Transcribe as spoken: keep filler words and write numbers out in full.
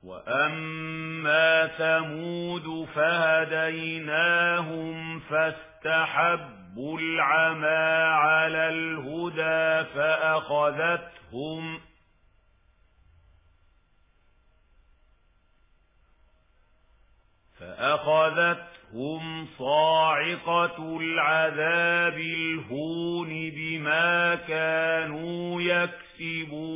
وَأَمَّا ثَمُودُ فَهَدَيْنَاهُمْ فَاسْتَحَبُّوا الْعَمَى عَلَى الْهُدَى فَأَخَذَتْهُمْ فَأَخَذَتْهُمْ صَاعِقَةُ الْعَذَابِ الْهُونِ بِمَا كَانُوا يَكْسِبُونَ.